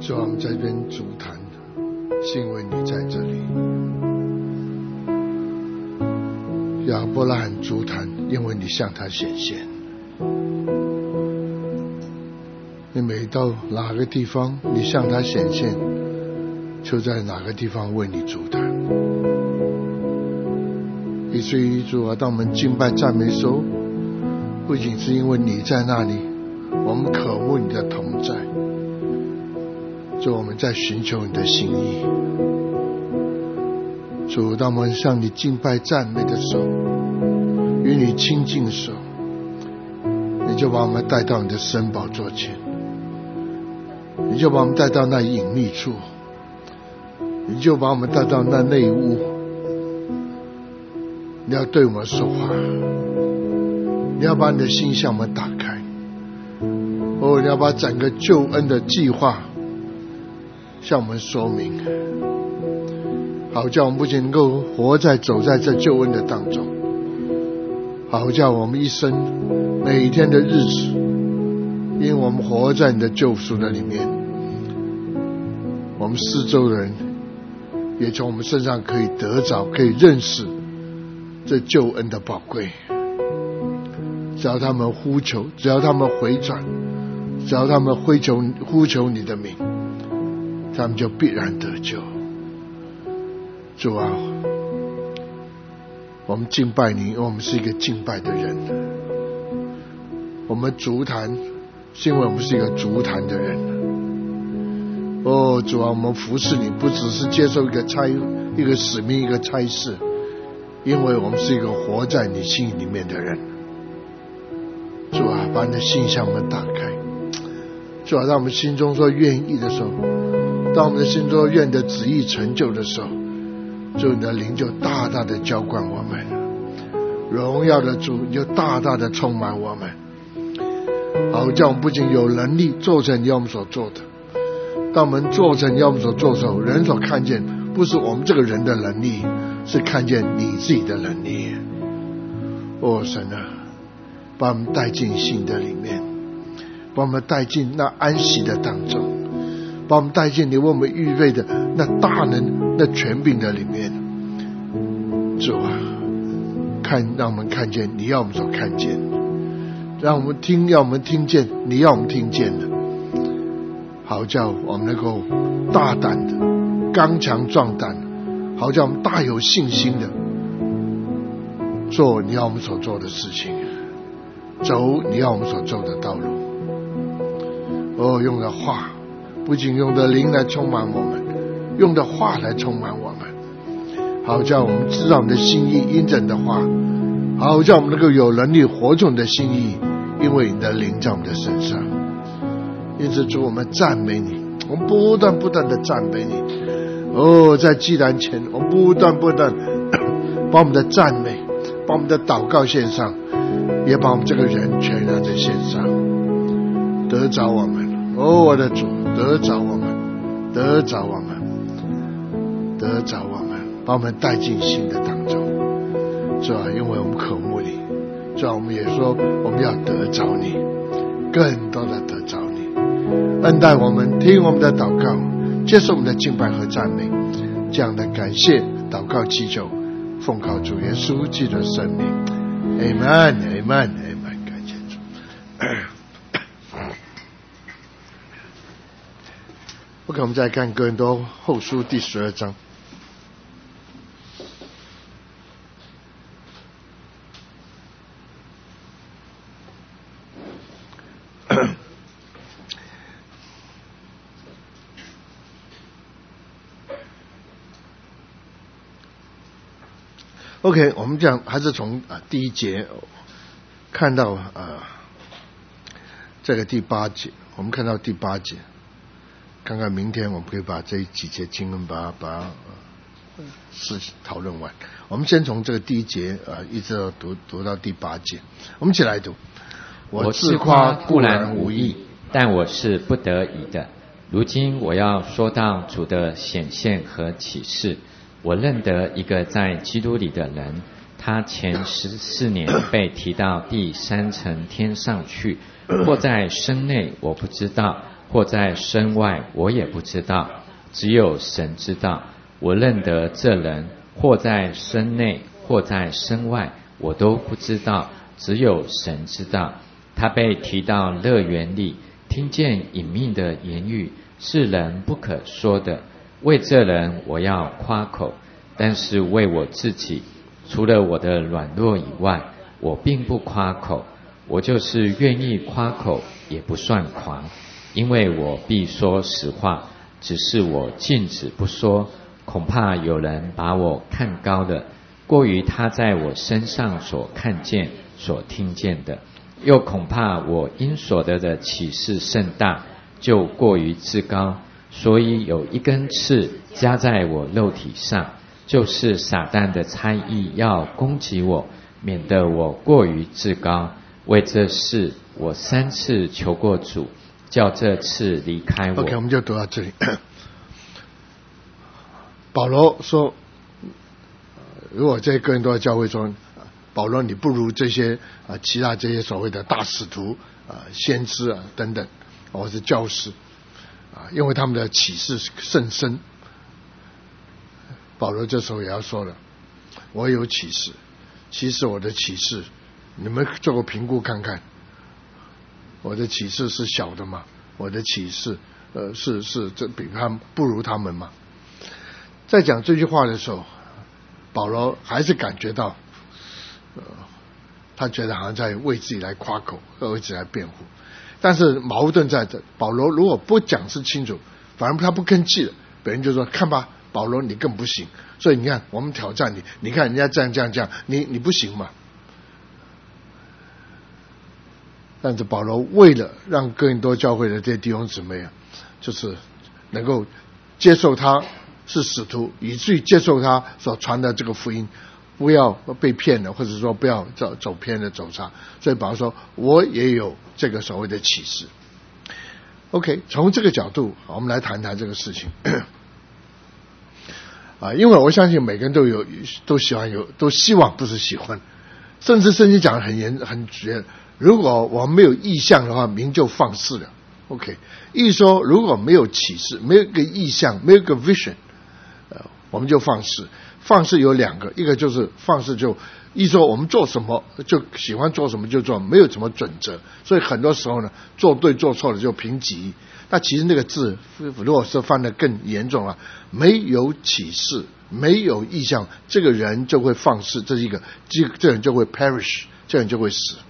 主啊，我们在这边主坛，是因为你在这里。亚伯拉罕主坛，因为你向他显现。你每到哪个地方，你向他显现，就在哪个地方为你主坛。以至于主啊，当我们敬拜赞美的时候，不仅是因为你在那里，我们渴慕你的同在。主，我们在寻求你的心意。主，当我们向你敬拜赞美的时候，与你亲近的时候，你就把我们带到你的神宝座前，你就把我们带到那隐秘处，你就把我们带到那内屋。你要对我们说话，你要把你的心向我们打开。你要把整个救恩的计划向我们说明，好叫我们不仅能够走在这救恩的当中，好叫我们一生每一天的日子，因为我们活在你的救赎的里面，我们四周的人也从我们身上可以得着，可以认识这救恩的宝贵。只要他们呼求，只要他们回转，只要他们呼求你的名，他们就必然得救。主啊，我们敬拜你，因为我们是一个敬拜的人。我们足坛是因为我们是一个足坛的人。主啊，我们服侍你不只是接受一个使命，一个差事，因为我们是一个活在你心里面的人。主啊，把你的心向我们打开。主啊，当我们心中说愿意的时候，当我们的心中愿的旨意成就的时候，主，你的灵就大大的浇灌我们，荣耀的主你就大大的充满我们，好叫我们不仅有能力做成你要我们所做的，当我们做成你要我们所做的时候，人所看见不是我们这个人的能力，是看见你自己的能力。神啊，把我们带进信的里面，把我们带进那安息的当中，把我们带进你为我们预备的那大能、那权柄的里面。主啊，让我们看见你要我们所看见，让我们听要我们听见你要我们听见的，好叫我们能够大胆的、刚强壮胆，好叫我们大有信心的做你要我们所做的事情，走你要我们所走的道路。用的话，不仅用的灵来充满我们，用的话来充满我们，好叫我们知道你的心意，因着你的话，好叫我们能够有能力活出你的心意，因为你的灵在我们的身上。因此主，我们赞美你，我们不断的赞美你。在祭坛前，我们不断把我们的赞美，把我们的祷告献上，也把我们这个人全然的献上，得着我们。我的主，得着我们，得着我们，得着我们，把我们带进新的当中。主啊，因为我们渴慕你，主啊，我们也说我们要得着你，更多的得着你，恩待我们，听我们的祷告，接受我们的敬拜和赞美，这样的感谢祷告祈求，奉靠主耶稣基督的圣名 Amen Amen Amen。 感谢主。OK， 我们再看哥林多后书第12章。OK， 我们讲还是从第一节看到这个第8节，我们看到第8节，看看明天我们可以把这几节经文把事讨论完。我们先从这个第1节一直读到第8节，我们一起来读。 我自夸固然无益，但我是不得已的。如今我要说到主的显现和启示。我认得一个在基督里的人，他前14年被提到第3层天上去，或在身内我不知道， 或在身外，我也不知道，只有神知道。我认得这人，或在身内，或在身外，我都不知道，只有神知道。他被提到乐园里，听见隐秘的言语，是人不可说的。为这人我要夸口，但是为我自己，除了我的软弱以外，我并不夸口。我就是愿意夸口，也不算狂，因为我必说实话，只是我禁止不说，恐怕有人把我看高了，过于他在我身上所看见、所听见的，又恐怕我因所得的启示甚大，就过于自高。所以有一根刺加在我肉体上，就是撒旦的猜疑要攻击我，免得我过于自高。为这事我3次求过主，叫这刺离开我。 OK， 我们就读到这里。保罗说，如果在哥林多教会中，保罗你不如这些其他这些所谓的大使徒先知等等，或是教师因为他们的启示甚深。保罗这时候也要说了，我有启示，其实我的启示你们做个评估看看，我的启示是小的吗？我的启示是这比他们不如他们吗？在讲这句话的时候，保罗还是感觉到他觉得好像在为自己来夸口，为自己来辩护。但是矛盾在这，保罗如果不讲是清楚，反而他不吭气了，别人就说看吧，保罗你更不行。所以你看我们挑战你，你看人家这样，你不行嘛。但是保罗为了让哥林多教会的这些弟兄姊妹就是能够接受他是使徒，以至于接受他所传的这个福音，不要被骗了，或者说不要走偏了走差。所以保罗说我也有这个所谓的启示。 OK， 从这个角度我们来谈谈这个事情。因为我相信每个人都喜欢都希望，不是喜欢，甚至圣经讲得很绝，如果我们没有意象的话，民就放肆了。 OK， 意思说如果没有启示，没有一个意象，没有一个 vision，我们就放肆。放肆有2个，一个就是放肆就意思说我们做什么就喜欢做什么就做，没有什么准则，所以很多时候呢，做对做错了就凭己意。那其实那个字如果是翻得更严重没有启示，没有意象，这个人就会放肆，这人就会 perish， 这人就会死。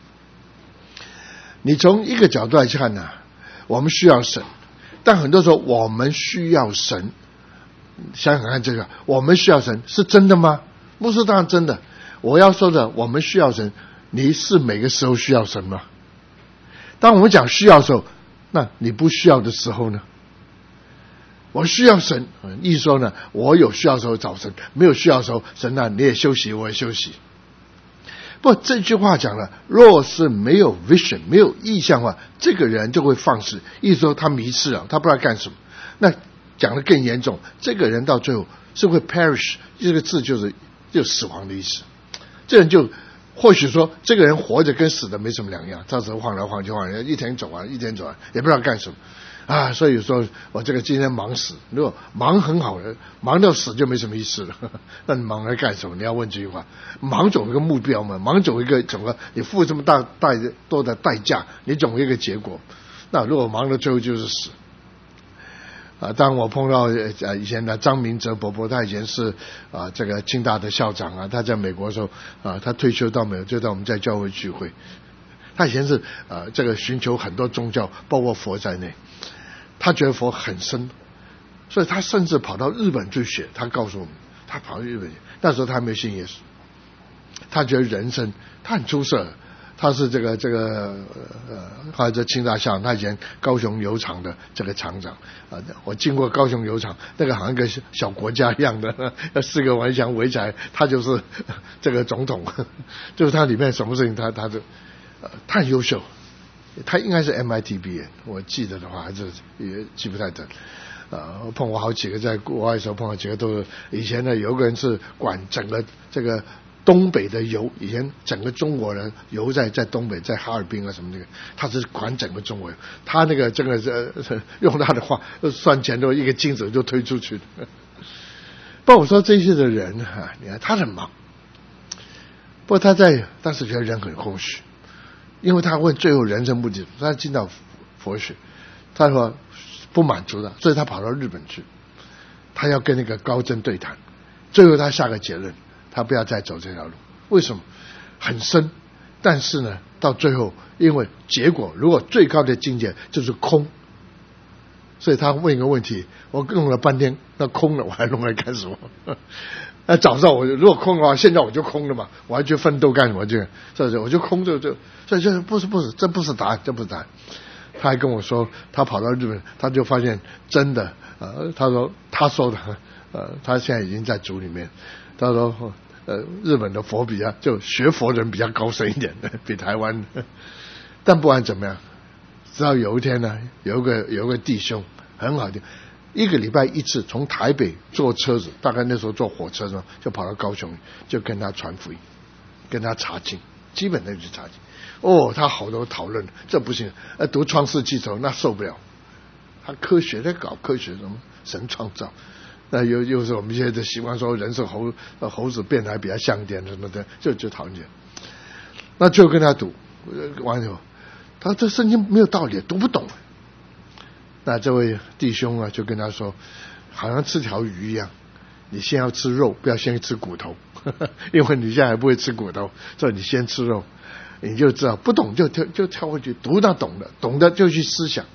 你从一个角度来看我们需要神，但很多时候我们需要神，想想看这个，我们需要神是真的吗？不是，当然真的。我要说的，我们需要神，你是每个时候需要神吗？当我们讲需要的时候，那你不需要的时候呢？我需要神，意思说呢，我有需要的时候找神，没有需要的时候，神你也休息，我也休息。不，这句话讲了，若是没有 vision， 没有意象的话，这个人就会放肆，意思说他迷失了，他不知道干什么。那讲得更严重，这个人到最后是会 perish， 这个字就是死亡的意思。这人就或许说这个人活着跟死的没什么两样，到时候晃来晃去，一天走完，也不知道干什么所以说我这个今天忙死，如果忙很好的，忙到死就没什么意思了。那你忙来干什么？你要问这句话。忙总有一个目标嘛，忙总有一个怎么，你付这么多的代价，你总有一个结果。那如果忙到最后就是死。当我碰到以前的张明哲伯伯，他以前是这个清大的校长他在美国的时候他退休到美国，就在我们在教会聚会。他以前是这个寻求很多宗教，包括佛在内，他觉得佛很深，所以他甚至跑到日本去学。他告诉我们，他跑到日本，那时候他还没有信耶稣，他觉得人生他很出色。他是他在清大校，他以前高雄油厂的这个厂长我经过高雄油厂，那个好像一个小国家一样的4个围墙围起来，他就是这个总统，就是他里面什么事情他很优秀。他应该是 MIT 毕业，我记得的话还是也记不太准。我碰过好几个，在国外的时候碰到几个都是以前呢，有一个人是管整个这个东北的游，以前整个中国人游在东北，在哈尔滨啊什么那个，他是管整个中国，他那个这个用他的话算钱都一个金子就推出去的。不过我说这些的人你看他很忙，不过他当时觉得人很空虚，因为他问最后人生目的，他进到佛学，他说不满足的，所以他跑到日本去，他要跟那个高僧对谈，最后他下个结论，他不要再走这条路。为什么？很深，但是呢，到最后，因为结果如果最高的境界就是空，所以他问一个问题，我弄了半天，那空了我还弄来干什么？那早上我如果空的话，现在我就空了嘛，我还去奋斗干什么？所以我就空所以就不是，这不是答案，这不是答案。他还跟我说，他跑到日本，他就发现真的，他说的，他现在已经在组里面，他说，日本的佛就学佛人比较高深一点的，比台湾，但不管怎么样，直到有一天呢，有个弟兄很好的，一个礼拜一次从台北坐车子，大概那时候坐火车就跑到高雄，就跟他传福音，跟他查经，基本的就是查经。他好多讨论，这不行，读创世纪那受不了。他在搞科学，什么神创造，那又是我们现在习惯说人是猴子变来比较像一点什么的，就讨论。那就跟他读，完了以后，他这圣经没有道理，读不懂。那这位弟兄就跟他说，好像吃条鱼一样，你先要吃肉，不要先吃骨头，因为你现在还不会吃骨头，所以你先吃肉。你就知道不懂就跳过去，读到懂的，懂的就去思想。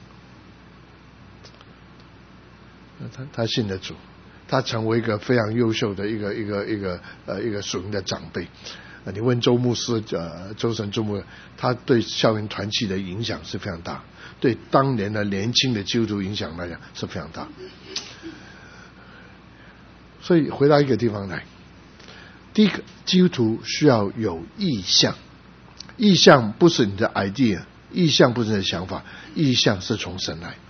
他信得主，他成为一个非常优秀的一个属灵的长辈。你问周牧师，周神周牧，他对校园团契的影响是非常大，对当年的年轻的基督徒影响来讲是非常大。所以回到一个地方来，第一个，基督徒需要有意向。意向不是你的 idea， 意向不是你的想法，意向是从神来。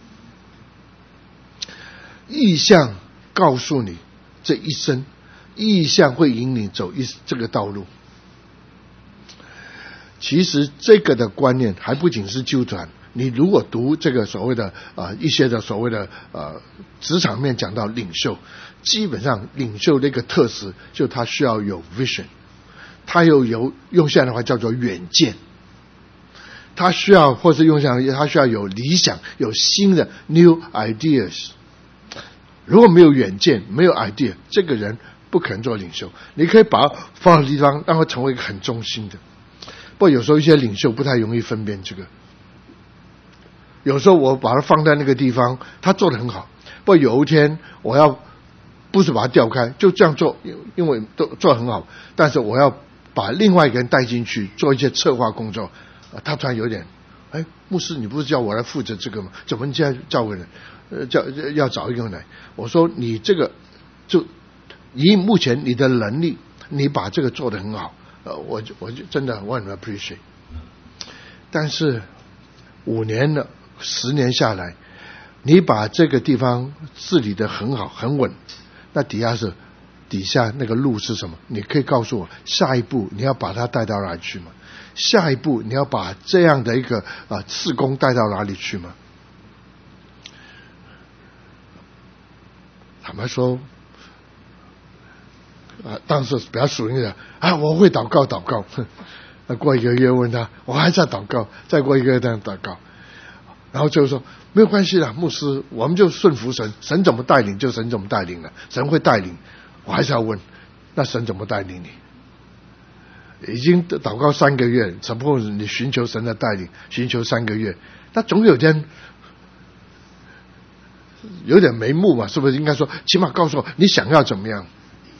意向告诉你这一生，意向会引你走这个道路。其实这个的观念还不仅是基督徒，你如果读这个所谓的一些的所谓的职场面讲到领袖，基本上领袖那个特质就他需要有 vision。他又用现在的话叫做远见，他需要或是用现在他需要有理想，有新的 new ideas。如果没有远见，没有 idea， 这个人不可能做领袖。你可以把他放在地方，让他成为一个很中心的。不过有时候一些领袖不太容易分辨这个。有时候我把他放在那个地方，他做得很好。不过有一天我要不是把他调开，就这样做，因为都做得很好，但是我要把另外一个人带进去做一些策划工作，他突然有点，牧师，你不是叫我来负责这个吗？怎么你现在叫个人，要找一个人来？我说你这个就以目前你的能力，你把这个做得很好，我就真的我很 appreciate。但是5年了，10年下来，你把这个地方治理得很好很稳，那底下那个路是什么？你可以告诉我下一步你要把它带到哪里去吗？下一步你要把这样的一个事工带到哪里去吗？坦白说，当时比较属灵的我会祷告。那过1个月问他，我还在祷告，再过1个月这样祷告，然后就说没有关系啦，牧师，我们就顺服神，神怎么带领就神怎么带领了，神会带领。我还是要问，那神怎么带领你？已经祷告3个月，只不过你寻求神的带领，寻求3个月，那总有天有点眉目嘛，是不是？应该说，起码告诉我你想要怎么样。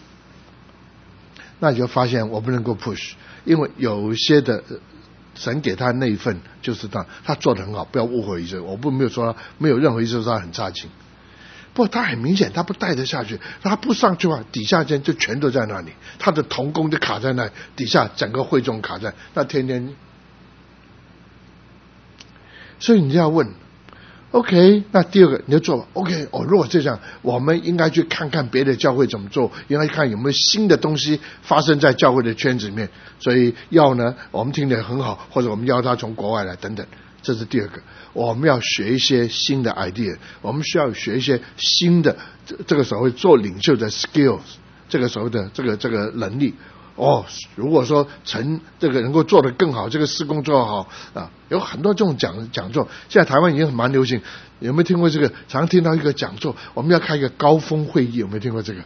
那你就发现我不能够 push， 因为有些的神给他那一份就是他做得很好，不要误会意思。我没有说他没有任何意思说他很差劲。不过他很明显他不带得下去，他不上去的话，底下间就全都在那里，他的同工就卡在那，底下整个会众卡在那，天天。所以你就要问， OK， 那第二个你就做吧。OK， 如果这样，我们应该去看看别的教会怎么做，应该看有没有新的东西发生在教会的圈子里面。所以要呢，我们听得很好，或者我们要他从国外来等等，这是第二个。我们要学一些新的 idea， 我们需要学一些新的这个所谓做领袖的 skills， 这个所谓的这个能力。如果说这个能够做得更好，这个施工做得好啊，有很多这种讲座，现在台湾已经蛮流行。有没有听过这个？常听到一个讲座，我们要开一个高峰会议，有没有听过这个？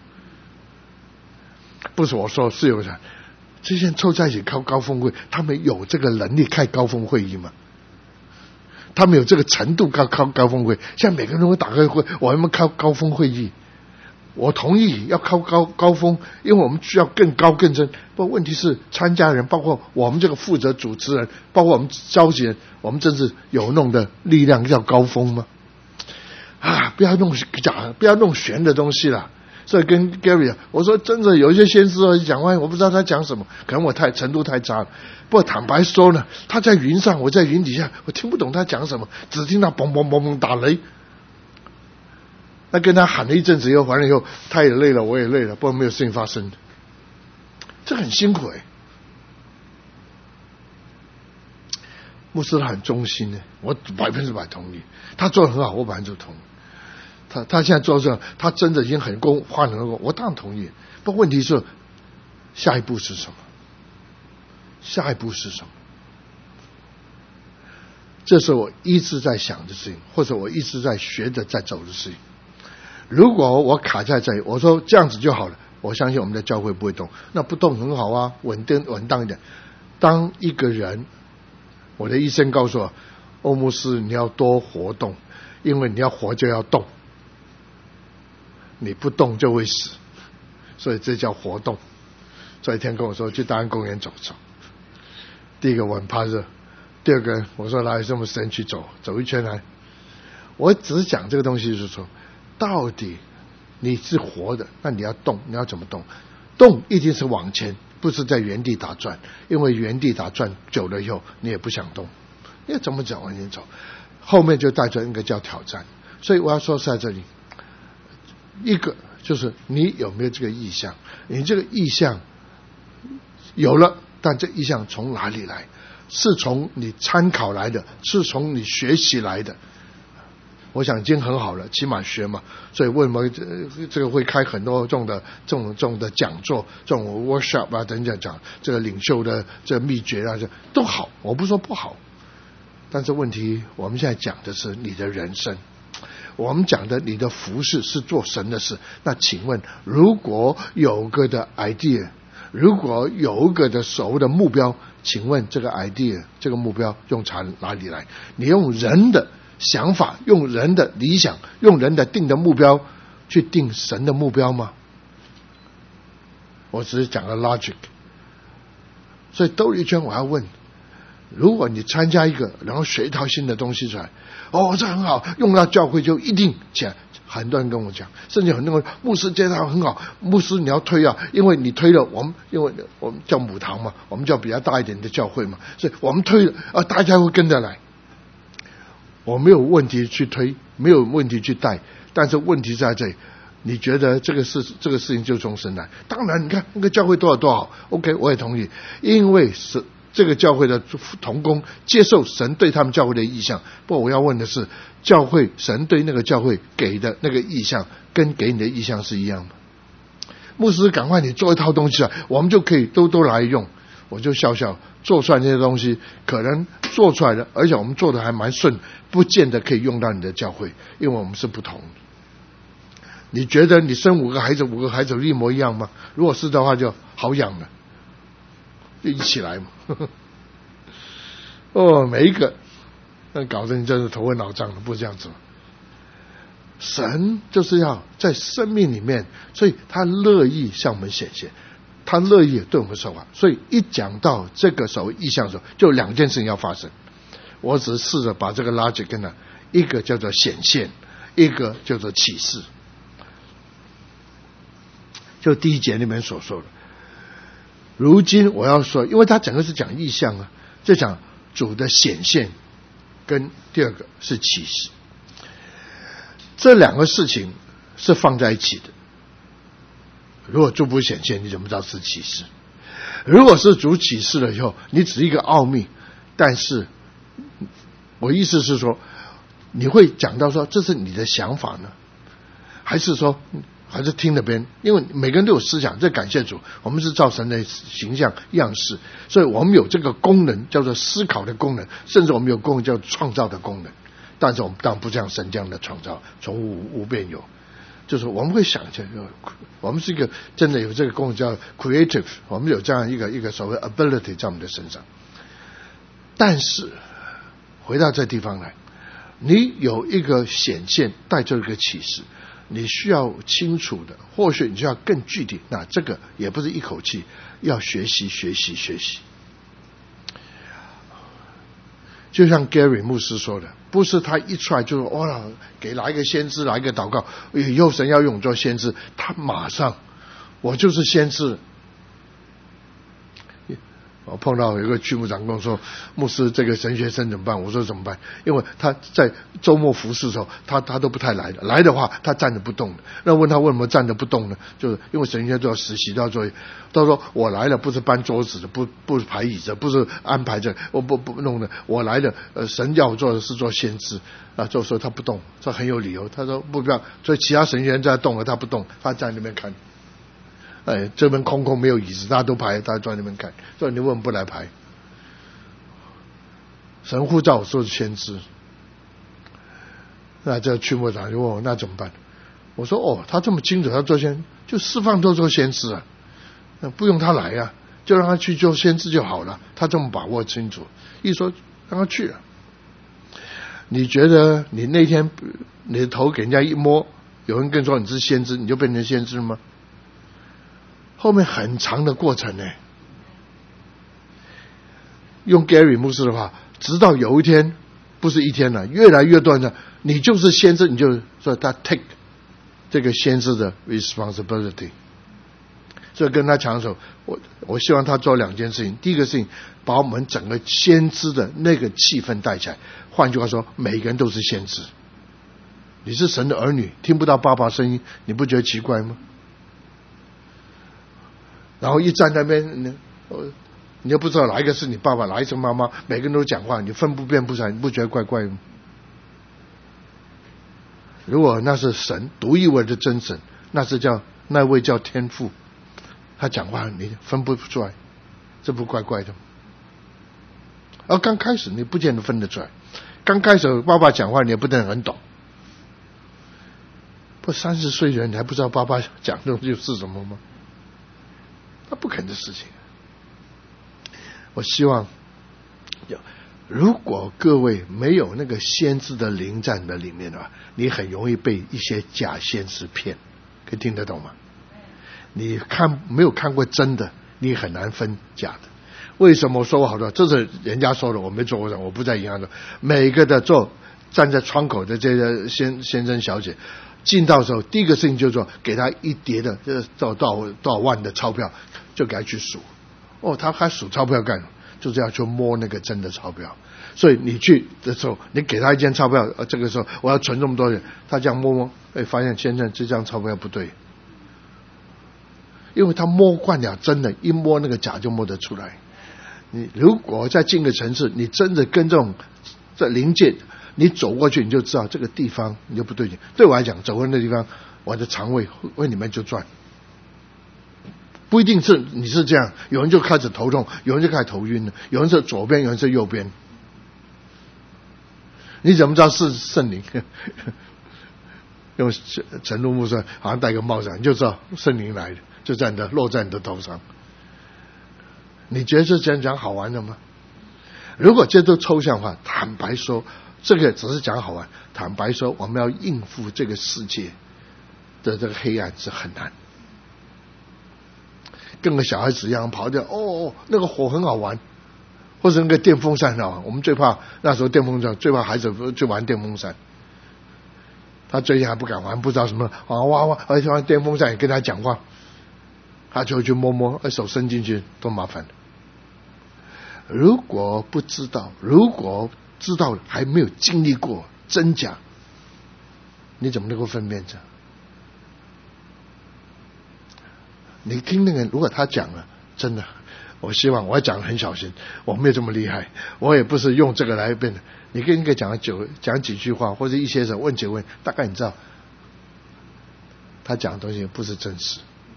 不是我说，是有人这些人凑在一起开高峰会，他们有这个能力开高峰会议吗？他们有这个程度开高峰会？现在每个人都会打开会，我们开高峰会议。我同意要靠高峰，因为我们需要更高更深。不过问题是，参加人包括我们这个负责主持人，包括我们召集人，我们真是有弄的力量叫高峰吗？不要弄假，不要弄玄的东西啦。所以跟 Gary 我说，真的有一些先知讲话，我不知道他讲什么，可能我程度太差了。不过坦白说呢，他在云上，我在云底下，我听不懂他讲什么，只听到嘣嘣嘣嘣打雷。那跟他喊了一阵子以后，完了以后，他也累了，我也累了，不然没有事情发生。这很辛苦牧师他很忠心我100%同意，他做得很好，我100%同意。他现在做这，他真的已经很花很多功，我当然同意。不过问题是，下一步是什么？下一步是什么？这是我一直在想的事情，或者我一直在学着在走的事情。如果我卡在这里，我说这样子就好了，我相信我们的教会不会动。那不动很好啊，稳当一点。当一个人，我的医生告诉我，欧牧师你要多活动，因为你要活就要动，你不动就会死，所以这叫活动。所以一天跟我说去大安公园走走。第一个我很怕热，第二个我说来这么深去走一圈来。我只是讲这个东西，就是说到底你是活的，那你要动，你要怎么动？动一定是往前，不是在原地打转，因为原地打转久了以后你也不想动，你要怎么往前走？后面就带着一个叫挑战。所以我要说在这里，一个就是你有没有这个意向，你这个意向有了，但这意向从哪里来？是从你参考来的，是从你学习来的。我想已经很好了，起码学嘛。所以为什么这个会开很多这种的讲座，这种 workshop 啊，等等讲这个领袖的这个秘诀啊，这都好，我不说不好。但是问题，我们现在讲的是你的人生，我们讲的你的服事是做神的事。那请问，如果有个的 idea， 如果有个的所谓的目标，请问这个 idea 这个目标用哪里来？你用人的想法，用人的理想，用人的定的目标去定神的目标吗？我只是讲了 logic。 所以兜一圈我要问，如果你参加一个然后学一套新的东西出来，这很好，用到教会就一定起来。很多人跟我讲，甚至很多人牧师这套很好，牧师你要推啊，因为你推了因为我们叫母堂嘛，我们叫比较大一点的教会嘛，所以我们推了大家会跟着来。我没有问题去推，没有问题去带，但是问题在这里，你觉得这个事情就从神来？当然，你看那个教会多好 ，OK， 我也同意，因为是这个教会的同工接受神对他们教会的意向。不过我要问的是，教会神对那个教会给的那个意向，跟给你的意向是一样吗？牧师，赶快你做一套东西来，我们就可以都来用。我就笑做出来那些东西，可能做出来的，而且我们做的还蛮顺，不见得可以用到你的教会，因为我们是不同的。你觉得你生5个孩子一模一样吗？如果是的话，就好养了，就一起来嘛。每一个，那搞得你真是头昏脑胀的，不是这样子吗？神就是要在生命里面，所以他乐意向我们显现。他乐意对我们说话，所以一讲到这个所谓意象的时候，就2件事情要发生。我只是试着把这个拉紧跟了，一个叫做显现，一个叫做启示。就第1节里面所说的，如今我要说，因为他整个是讲意象啊，就讲主的显现，跟第2个是启示。 这两个事情是放在一起的。如果主不显现，你怎么知道是启示？如果是主启示了以后，你只是一个奥秘，但是我意思是说，你会讲到说这是你的想法呢，还是说还是听了别人？因为每个人都有思想，这感谢主，我们是照神的形象样式，所以我们有这个功能叫做思考的功能，甚至我们有功能叫创造的功能。但是我们当然不像神这样的创造，从无变有，就是我们会想这个，我们是一个真的有这个功能叫 creative， 我们有这样一个所谓 ability 在我们的身上。但是回到这地方来，你有一个显现带着一个启示，你需要清楚的，或许你就要更具体。那这个也不是一口气，要学习。就像 Gary 牧师说的，不是他一出来就说哇，给来一个先知，来一个祷告，以后神要用我做先知，他马上我就是先知。我碰到有一个区牧长跟我说，牧师这个神学生怎么办？我说怎么办？因为他在周末服侍的时候，他都不太来的，来的话他站着不动的。那问他为什么站着不动呢？就是因为神学都要实习，都要做。他说我来了不是搬桌子的，不是排椅子，不是安排这，我不弄的。我来了，神要我做的是做先知啊，就说他不动，这很有理由。他说不要，所以其他神学在动了，他不动，他在那边看。这边空没有椅子，大家都排，大家坐在那边看。所以你为什么不来排？神呼召我做先知，那这区牧长就问我那怎么办？我说他这么清楚，他做先就释放都做先知啊，那不用他来啊，就让他去做先知就好了。他这么把握清楚，一说让他去啊。你觉得你那天你的头给人家一摸，有人跟你说你是先知，你就变成先知吗？后面很长的过程呢。用 Gary 牧师的话，直到有一天，不是一天了，越来越多的，你就是先知，你就说他 take 这个先知的 responsibility。所以跟他讲的时候，我希望他做两件事情。第一个事情，把我们整个先知的那个气氛带起来。换句话说，每个人都是先知。你是神的儿女，听不到爸爸声音，你不觉得奇怪吗？然后一站那边，你又不知道哪一个是你爸爸，哪一个是妈妈，每个人都讲话，你分不辨不出来，你不觉得怪怪吗？如果那是神独一无二的真神，那位叫天父，他讲话你分不出来，这不怪怪的吗？而刚开始你不见得分得出来，刚开始爸爸讲话你也不能很懂。不30岁的人你还不知道爸爸讲的东西是什么吗？那不可能的事情。我希望如果各位没有那个先知的灵在你的里面的话，你很容易被一些假先知骗，可以听得懂吗？你没有看过真的，你很难分假的。为什么说我好多？这是人家说的，我没做过，我不在银行的。每个的站在窗口的这些先生小姐，进到的时候，第一个事情就是说，给他一叠的多少万的钞票，就给他去数。他还数钞票干什么？就是要去摸那个真的钞票。所以你去的时候，你给他一张钞票，这个时候我要存这么多钱，他这样摸，发现先生这张钞票不对，因为他摸惯了真的，一摸那个假就摸得出来。你如果再进个层次，你真的跟这灵界，你走过去你就知道这个地方你就不对劲。对我来讲，走过那地方，我的肠胃会里面就转。不一定是你是这样，有人就开始头痛，有人就开始头晕了，有人是左边，有人是右边。你怎么知道是圣灵？用陈路牧师好像戴个帽子，你就知道圣灵来的，就落在你的头上。你觉得这样讲好玩的吗？如果这都抽象化，坦白说，这个只是讲好玩。坦白说，我们要应付这个世界的这个黑暗是很难。跟个小孩子一样跑掉，那个火很好玩，或者那个电风扇很好玩。我们最怕那时候电风扇，最怕孩子去玩电风扇。他最近还不敢玩，不知道什么而且玩电风扇也跟他讲话，他就去摸，手伸进去多麻烦。如果知道还没有经历过真假， 你怎么能够分辨着？你听那个，如果他讲了，真的，我希望我讲得很小心，我没有这么厉害，我也不是用这个来变的。你跟一个讲几句话，或者一些人问几问，大概你知道他讲的东西不是真实。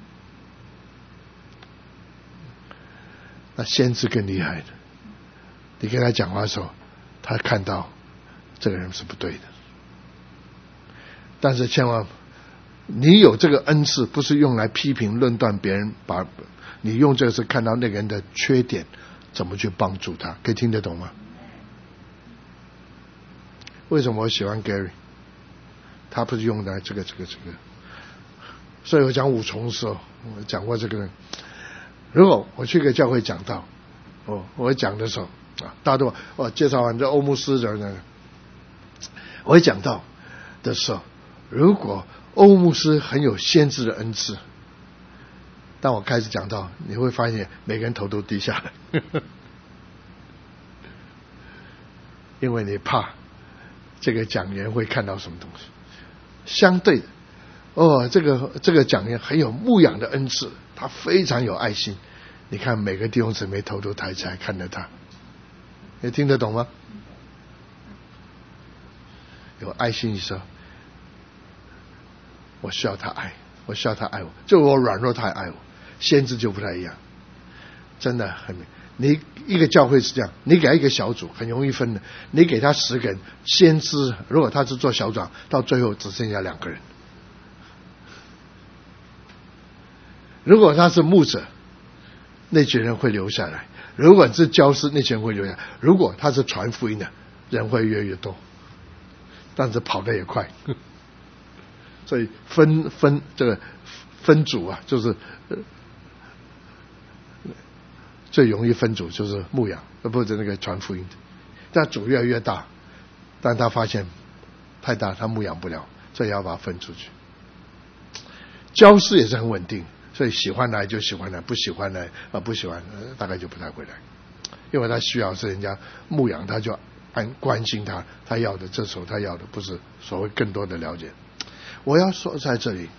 那先知更厉害的，你跟他讲话的时候，他看到这个人是不对的。但是千万，你有这个恩赐，不是用来批评论断别人，你用这个是看到那个人的缺点，怎么去帮助他，可以听得懂吗？为什么我喜欢 Gary？ 他不是用来这个，所以我讲五重的时候，我讲过这个人。如果我去一个教会讲道，我讲的时候大家都我介绍完这欧牧师的那个，我讲道的时候，如果欧牧师很有先知的恩赐，当我开始讲道，你会发现每个人头都低下来，因为你怕这个讲员会看到什么东西。相对的，这个讲员很有牧养的恩赐，他非常有爱心，你看每个弟兄姊妹头都抬起来看着他，你听得懂吗？有爱心的时候，我需要他爱，我需要他爱我，就我软弱他也爱我。先知就不太一样，真的很。你一个教会是这样，你给他一个小组很容易分的，你给他10个人，先知如果他是做小长，到最后只剩下2个人。如果他是牧者，那群人会留下来；如果是教师，那群人会留下来；如果他是传福音的，人会越来越多，但是跑得也快。所以这个分组啊，就是最容易分组就是牧养，不是那个传福音的。但组越来越大，但他发现太大，他牧养不了，所以要把它分出去。教师也是很稳定，所以喜欢来就喜欢来，不喜欢来不喜欢大概就不太会来，因为他需要是人家牧养，他就关心他要的，这时候他要的不是所谓更多的了解。我要说在这里，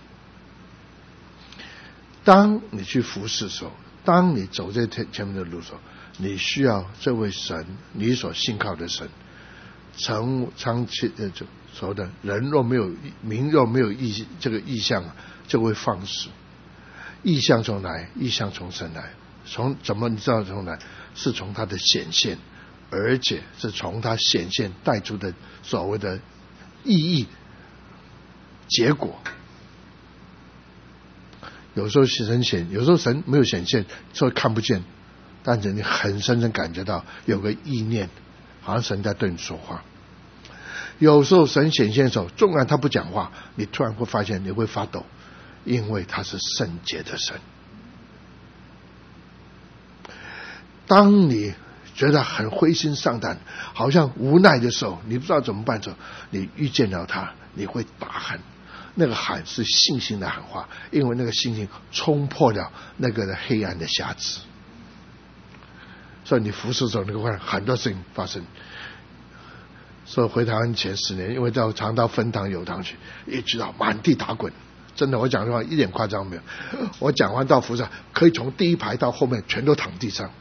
当你去服侍的时候，当你走在前面的路上，你需要这位神，你所信靠的神，长期所谓的人若没有民若没有这个意象就会放肆。意象从来，意象从神来，从怎么你知道从来？是从他的显现，而且是从他显现带出的所谓的意义结果。有时候神显，有时候神没有显现，所以看不见，但是你很深深感觉到有个意念，好像神在对你说话。有时候神显现的时候，纵然他不讲话，你突然会发现你会发抖，因为他是圣洁的神。当你觉得很灰心丧胆，好像无奈的时候，你不知道怎么办的时候，你遇见了他，你会大喊。那个喊是信心的喊话，因为那个信心冲破了那个黑暗的匣子。所以你服侍的时候，那个很多事情发生。所以回台湾前10年，因为常到分堂有堂去，一直到满地打滚。真的，我讲的话一点夸张没有。我讲完到服侍，可以从第一排到后面全都躺地上。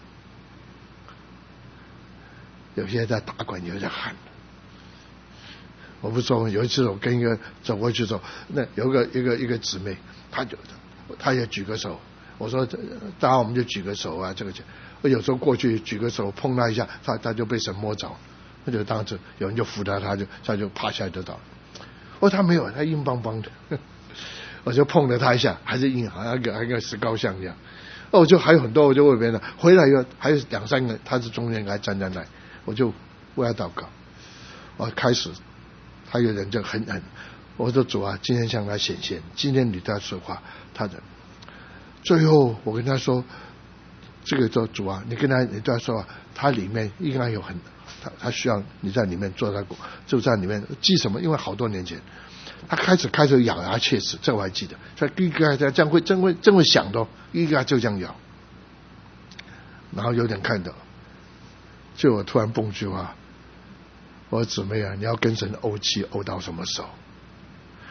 有些在打滚，有些在喊。我不说，有一次我跟一个走过去的时候，那有一个姊妹，她也举个手。我说，大家我们就举个手啊，这个我有时候过去举个手碰她一下，她就被神摸着，那就当时有人就扶她，她就趴下来就倒了。她没有，她硬邦邦的。我就碰了她一下，还是硬，好像一个石膏像一样。我就还有很多，我就为别人回来以后还有2、3个，她是中间还站在那，我就为她祷告。我开始。他有人就很，我说主啊，今天向他显现，今天你对他说话，他的最后我跟他说，这个主啊，你对他说话，他里面应该有他需要你在里面就在里面记什么？因为好多年前，他开始咬牙切齿，这我还记得，所以一个这样会真会想的，一个就这样咬，然后有点看到，就我突然蹦句话。我说姊妹啊，你要跟神怄气怄到什么时候？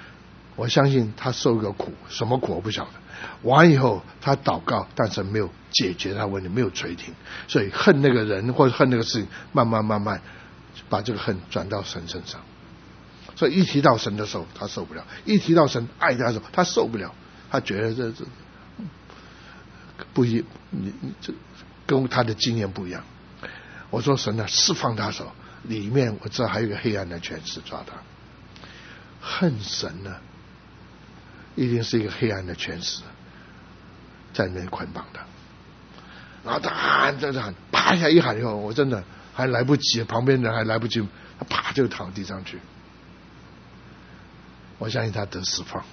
我相信他受个苦，什么苦我不晓得。完以后他祷告，但是没有解决他问题，没有垂听，所以恨那个人或者恨那个事情，慢慢把这个恨转到神身上。所以一提到神的时候他受不了，一提到神爱他的时候他受不了，他觉得这不一，你这跟他的经验不一样。我说神啊，释放他手，里面我知道还有一个黑暗的权势抓他。恨神呢，一定是一个黑暗的权势在那捆绑他。然后他喊，这喊，啪一下一喊以后，我真的还来不及，旁边人还来不及，他啪就躺地上去。我相信他得释放，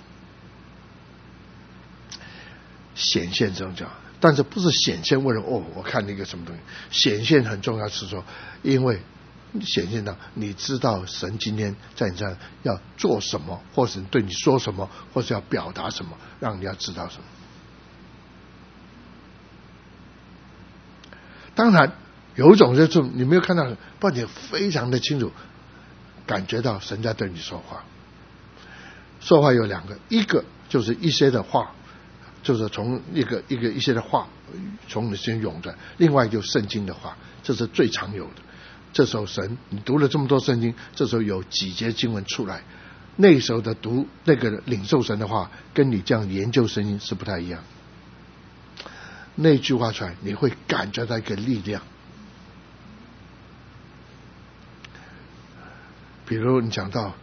显现这种讲，但是不是显现为了我看那个什么东西，显现很重要是说，因为显现到你知道神今天在你这样要做什么，或是对你说什么，或是要表达什么，让你要知道什么。当然有一种就是你没有看到，不然你非常的清楚感觉到神在对你说话。说话有两个，一个就是一些的话，就是从一些的话从你心涌出来，另外就是圣经的话，这是最常有的。这时候神，你读了这么多圣经，这时候有几节经文出来，那时候的读那个领受神的话，跟你这样研究圣经是不太一样。那句话出来，你会感觉到一个力量。比如你讲到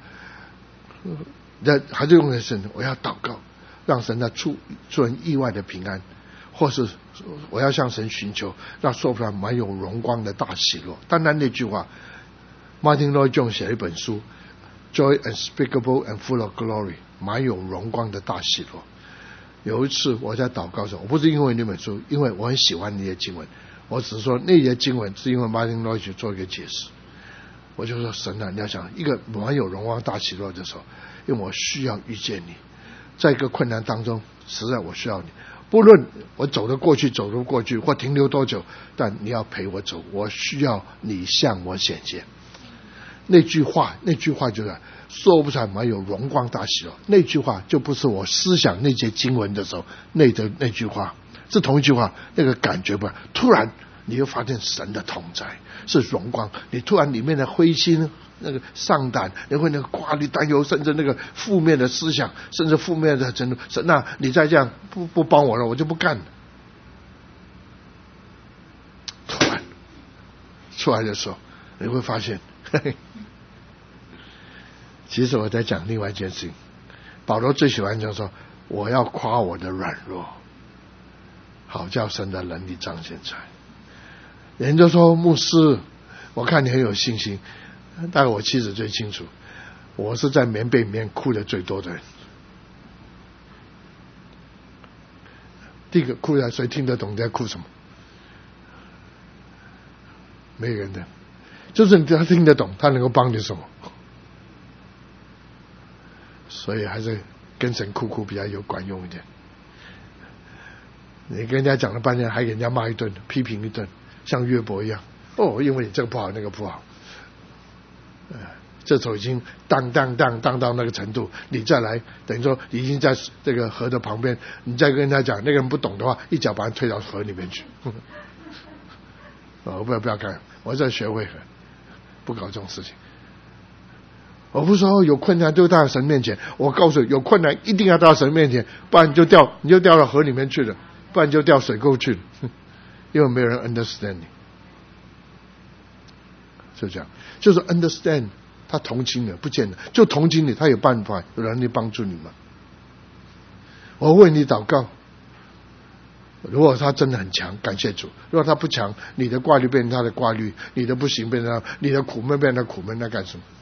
还是用的神，我要祷告，让神的出人意外的平安，或是我要向神寻求，让说出来满有荣光的大喜乐。单单那句话 ，Martin Lloyd Jones 写了一本书 ，Joy Unspeakable and Full of Glory， 满有荣光的大喜乐。有一次我在祷告的时候，我不是因为那本书，因为我很喜欢那些经文，我只是说那些经文是因为 Martin Lloyd 去做一个解释。我就说神啊，你要想一个满有荣光大喜乐的时候，因为我需要遇见你，在一个困难当中，实在我需要你。不论我走得过去走不过去，或停留多久，但你要陪我走，我需要你向我显现。那句话就是说不出来满有荣光大喜乐。那句话就不是我思想那些经文的时候那句话，是同一句话，那个感觉不然，突然你又发现神的同在是荣光，你突然里面的灰心那个丧胆，你会那个挂虑担忧，甚至那个负面的思想，甚至负面的程度，神啊，你再这样不帮我了，我就不干了。突然出来的时候，你会发现，嘿嘿，其实我在讲另外一件事情。保罗最喜欢就说，我要夸我的软弱，好叫神的能力彰显出来。人就说，牧师，我看你很有信心，大概我妻子最清楚，我是在棉被里面哭的最多的人。第一个哭的，谁听得懂你在哭什么？没有人的，就是他听得懂，他能够帮你什么？所以还是跟神哭比较有管用一点。你跟人家讲了半天，还给人家骂一顿，批评一顿，像约伯一样，因为你这个不好那个不好，这时候已经当到那个程度，你再来等于说已经在这个河的旁边，你再跟人家讲，那个人不懂的话，一脚把他推到河里面去。不要干，我在学会不搞这种事情。我不是说有困难就到神面前，我告诉你，有困难一定要到神面前，不然你就掉到河里面去了，不然你就掉水沟去了，因为没有人 understand 你。就这样，就是 understand， 他同情你，不见得就同情你，他有办法有能力帮助你吗？我为你祷告，如果他真的很强，感谢主；如果他不强，你的挂虑变成他的挂虑，你的不行变成他，你的苦闷变成他苦闷，那干什么？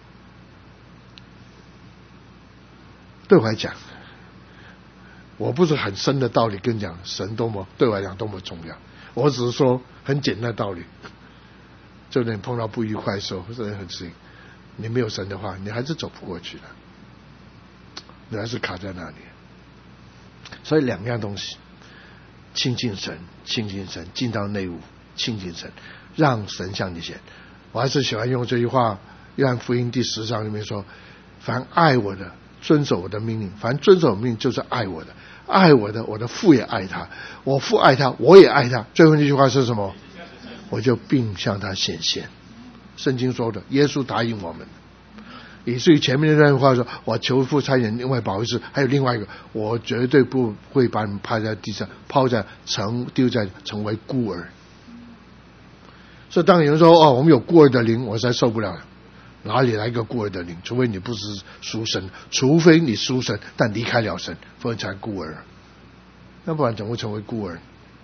对我来讲，我不是很深的道理跟你讲神对我来讲多么重要，我只是说很简单的道理。就你碰到不愉快的时候，任何事情，你没有神的话，你还是走不过去的，你还是卡在那里。所以两样东西，亲近神，进到内屋，亲近神，让神向你显。我还是喜欢用这句话，约翰福音第10章里面说，凡爱我的， 遵守我的命令，凡遵守我命令就是爱我的，爱我的，我的父也爱他，我父爱他，我也爱他。最后那句话是什么？我就并向他显现。圣经说的，耶稣答应我们，以至于前面那段话说，我求父差遣另外保惠师，还有另外一个，我绝对不会把你们抛在地上，丢在成为孤儿。所以当有人说我们有孤儿的灵，我实在受不了了。哪里来一个孤儿的灵？除非你不是属神，除非你属神但离开了神，否则才孤儿。要不然怎么会成为孤儿？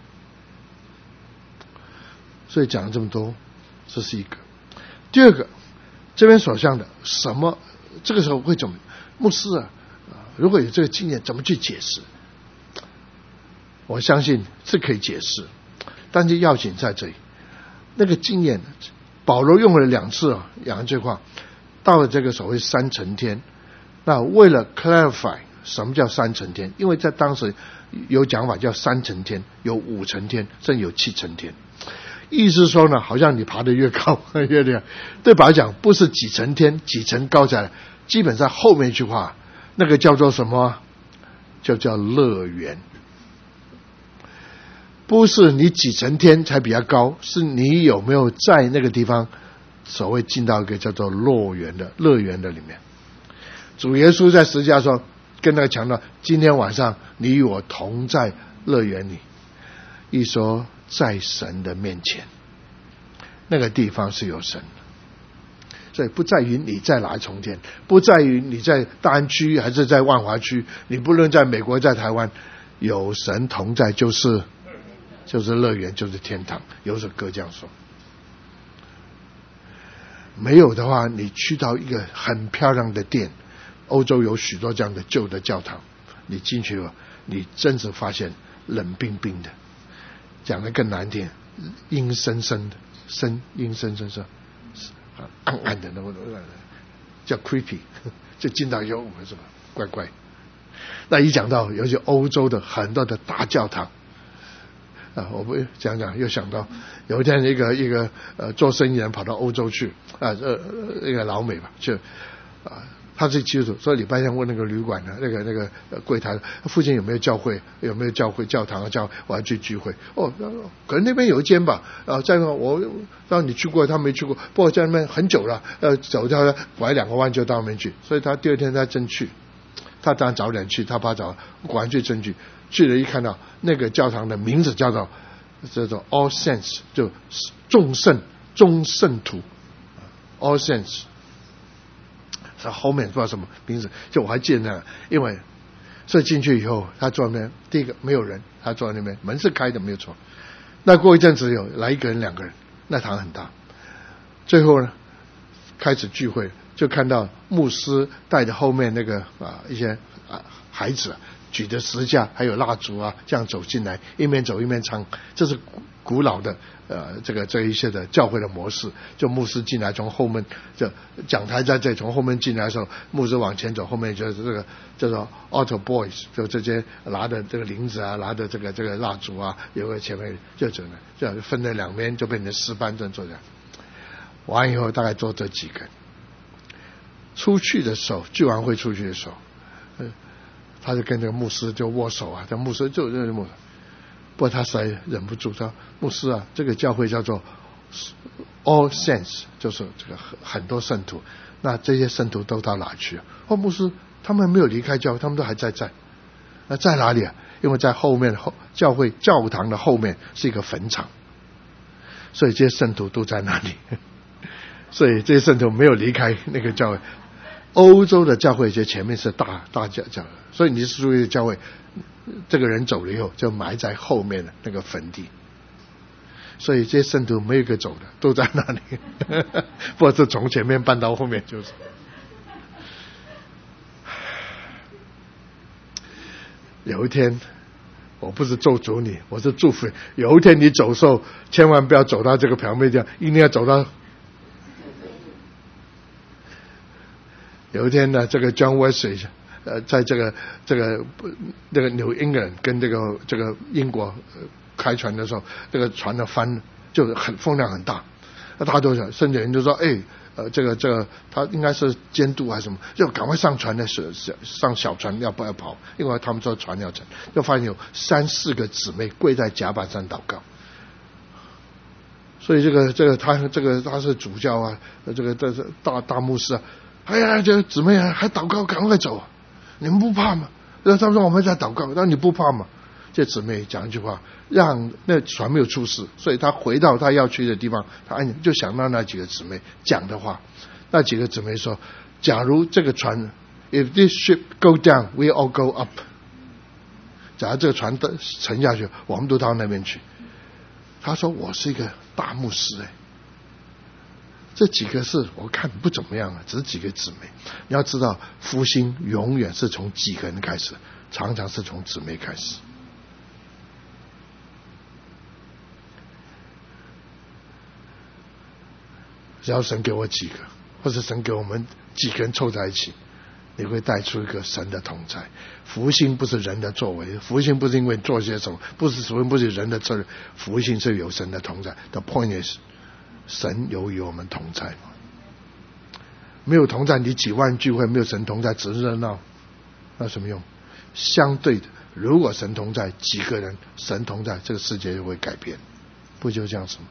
所以讲了这么多，这是一个。第二个，这边所讲的什么？这个时候会怎么？牧师如果有这个经验，怎么去解释？我相信是可以解释，但是要紧在这里。那个经验，保罗用了2次讲这话，到了这个所谓3层天。那为了 clarify 什么叫3层天，因为在当时有讲法叫3层天，有5层天，甚至有7层天。意思说呢，好像你爬得越高越厉害。对保罗讲，不是几层天几层高下来，基本上后面一句话那个叫做什么？就叫乐园。不是你几层天才比较高，是你有没有在那个地方所谓进到一个叫做乐园的里面。主耶稣在十字架上跟那个强调，今天晚上你与我同在乐园里。一说在神的面前，那个地方是有神的。所以不在于你在哪一重天，不在于你在大安区还是在万华区，你不论在美国在台湾，有神同在就是乐园，就是天堂。有首歌这样说。没有的话，你去到一个很漂亮的殿，欧洲有许多这样的旧的教堂，你进去了，你真是发现冷冰冰的，讲得更难听，阴森森的，阴森森森，暗暗的那种，叫 creepy， 就进到以后是吧，怪怪。那一讲到有些欧洲的很多的大教堂我不讲又想到有一天一个做生意人跑到欧洲去一个老美吧，就他是基督徒，所以礼拜天问那个旅馆的那个柜台附近有没有教会，教堂我要去聚会。可能那边有一间吧，在我让你去过，他没去过，不过在那边很久了，走掉拐2个弯就到那边去，所以他第二天他真去。他当然早点去，他怕早，果然去真去了，一看到那个教堂的名字叫做 All Saints， 就众圣徒 All Saints。他后面不知道什么名字，就我还记得那，因为所以进去以后，他坐那边，第一个没有人，他坐在那边，门是开的没有错。那过一阵子有来1个人2个人，那堂很大。最后呢，开始聚会，就看到牧师带着后面那个一些孩子举着十字架还有蜡烛这样走进来，一面走一面唱。这是古老的这一些的教会的模式，就牧师进来从后面，就讲台在这里，从后面进来的时候，牧师往前走，后面就是这个叫做 altar boys， 就这些拿着这个铃子拿着这个蜡烛有个前面就走了，这样分了2边，就变成10班正坐这样。完以后大概坐这几个。出去的时候，聚完会出去的时候，他就跟那个牧师就握手这牧师就认识牧师。不过他实在忍不住，说牧师这个教会叫做 All Saints， 就是这个很多圣徒，那这些圣徒都到哪去牧师他们没有离开教会，他们都还在。那在哪里因为在后面教堂的后面是一个坟场，所以这些圣徒都在那里。所以这些圣徒没有离开那个教会。欧洲的教会就前面是大教会，所以你是属于教会，这个人走了以后就埋在后面的那个坟地，所以这些圣徒没有一个走的，都在那里。或者从前面搬到后面就是。有一天我不是咒诅你，我是祝福你，有一天你走的时候千万不要走到这个旁边，一定要走到。有一天呢，这个 John Wesley 在这个New England 跟这个英国开船的时候，这个船的帆就风量很大， 那他都想，甚至人就说，这个他应该是监督还是什么，就赶快上船上小船要跑，因为他们说船要沉，就发现有3-4个姊妹跪在甲板上祷告。所以他是主教啊，这是大牧师啊，哎呀，这姊妹还祷告，赶快走啊！你们不怕吗？他们说我们在祷告，那你不怕吗？这姊妹讲一句话，让那船没有出事，所以他回到他要去的地方，他就想到那几个姊妹讲的话。那几个姊妹说，假如这个船 ，if this ship go down, we all go up。假如这个船沉下去，我们都到那边去。他说我是一个大牧师这几个是我看不怎么样只是几个姊妹。你要知道，复兴永远是从几个人开始，常常是从姊妹开始。只要神给我几个，或者神给我们几个人凑在一起，你会带出一个神的同在。复兴不是人的作为，复兴不是因为做些什么，不是人的责任，复兴是有神的同在。The point is， 神有与我们同在。没有同在，你几万聚会没有神同在，只是热闹，那什么用？相对的，如果神同在，几个人神同在，这个世界就会改变，不就这样子吗？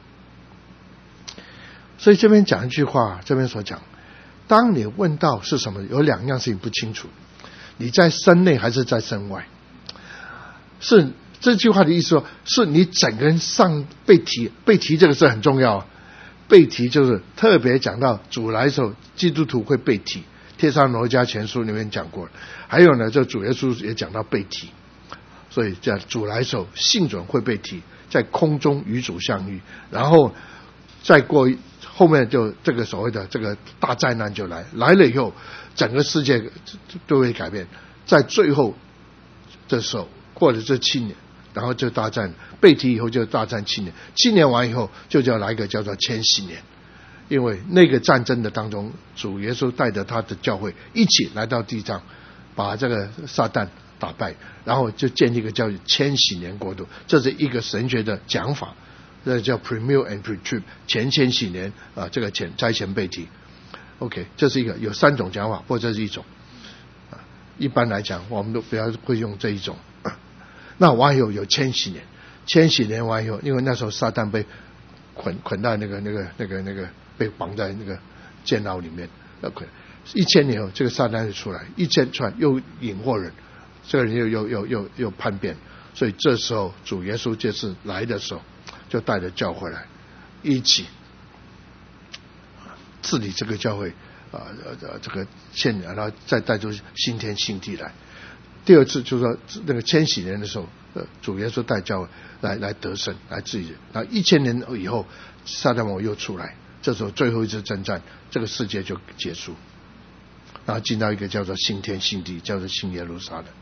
所以这边讲一句话，这边所讲，当你问到是什么，有2样事情不清楚，你在身内还是在身外？是这句话的意思说，是你整个人上被提这个是很重要。被提就是特别讲到主来的时候，基督徒会被提，帖撒罗尼迦前书里面讲过了。还有呢，这主耶稣也讲到被提，所以在主来的时候，信主会被提，在空中与主相遇，然后再过后面就这个所谓的这个大灾难就来了以后，整个世界都会改变。在最后的时候，过了这7年，然后就大战，被提以后就大战7年，7年完以后就叫来一个叫做千禧年。因为那个战争的当中，主耶稣带着他的教会一起来到地上，把这个撒旦打败，然后就建立一个叫千禧年国度。这是一个神学的讲法，这叫 premill and pre-trib， 前千禧年这个灾前被提。OK， 这是一个，有3种讲法，不过这是一种。一般来讲，我们都不要会用这一种。那完以后有千禧年，千禧年完以后，因为那时候撒旦被捆在那个被绑在那个监牢里面。OK， 1000年后这个撒旦就出来，1000出来又引惑人，这个人又叛变，所以这时候主耶稣这次来的时候，就带着教会来一起治理这个教会这个1000年，然后再带出新天新地来。第二次就是说那个千禧年的时候，主耶稣带教会来得胜，来治理。然后1000年以后，撒旦王又出来，这时候最后一次征战，这个世界就结束，然后进到一个叫做新天新地，叫做新耶路撒冷。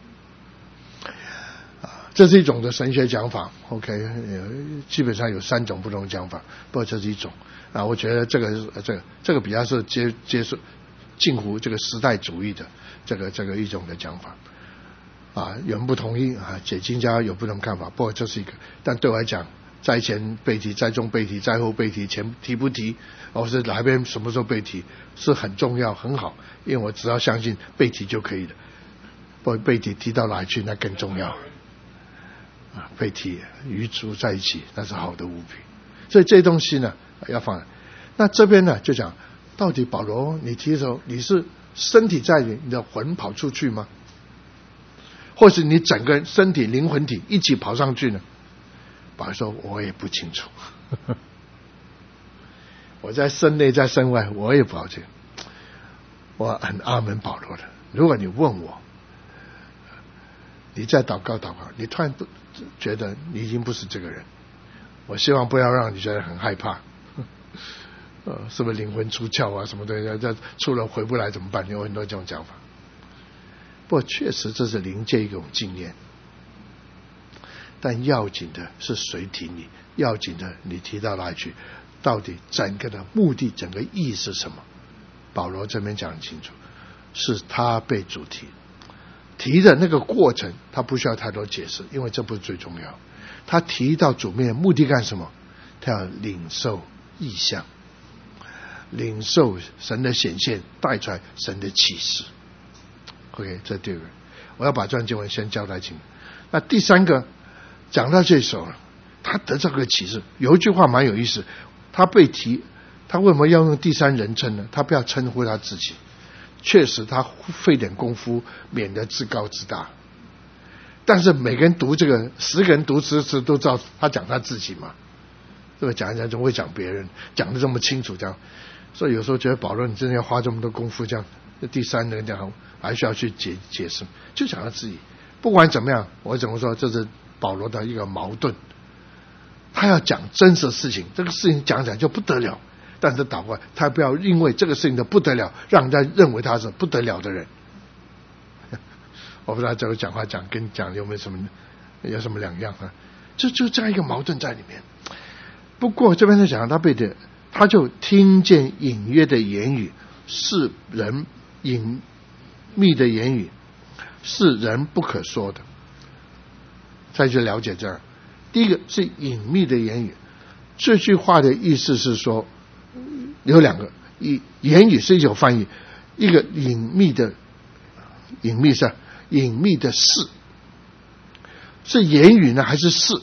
这是一种的神学讲法。 OK， 基本上有3种不同的讲法，不过这是一种。我觉得这个比较是接受近乎这个时代主义的这个一种的讲法。有人不同意解经家有不同看法，不过这是一个。但对我来讲，灾前被提，灾中被提，灾后被提，前提不提，或是哪边什么时候被提，是很重要很好，因为我只要相信被提就可以了。不过被提到哪里去，那更重要。被提与主在一起，那是好的无比。所以这些东西呢要放。那这边呢就讲，到底保罗你提的时候，你是身体在你的魂跑出去吗？或是你整个身体灵魂体一起跑上去呢？保罗说我也不清楚我在身内在身外我也不了解。我很阿门保罗的。如果你问我，你在祷告，你突然觉得你已经不是这个人，我希望不要让你觉得很害怕是不是灵魂出窍什么的，这出了回不来怎么办？有很多这种讲法。不过确实这是灵界一种经验，但要紧的是谁提你，要紧的你提到哪里去，到底整个的目的整个意是什么？保罗这边讲很清楚，是他被主提的那个过程，他不需要太多解释，因为这不是最重要。他提到主面目的干什么？他要领受异象， 领受神的显现，带出来神的启示。OK， 这第二个，我要把这段经文先交代清楚。那第三个，讲到这时候了，他得这个启示，有一句话蛮有意思，他被提，他为什么要用第三人称呢？他不要称呼他自己，确实他费点功夫，免得自高自大。但是每个人读这个，10个人读10次都知道他讲他自己嘛，对吧？讲一讲总会讲别人，讲得这么清楚这样，所以有时候觉得保罗你真的要花这么多功夫这样，第三人讲还需要去解释，就讲他自己。不管怎么样，我怎么说，这是保罗的一个矛盾，他要讲真实的事情，这个事情讲起来就不得了，但是倒过来，他不要因为这个事情的不得了，让人家认为他是不得了的人。我不知道这个讲话跟讲有没有什么两样啊？就这样一个矛盾在里面。不过这边在讲他就听见隐约的言语，是人隐秘的言语，是人不可说的。再去了解这儿，第一个是隐秘的言语，这句话的意思是说有两个，言语是一种翻译，一个隐秘的事，是言语呢还是事？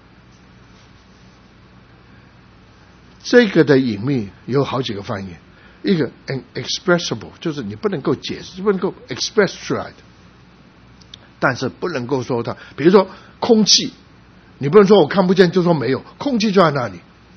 这个的隐秘有好几个翻译，一个 inexpressible 就是你不能够解释，不能够 express 出来的，但是不能够说它，比如说空气，你不能说我看不见就说没有，空气就在那里。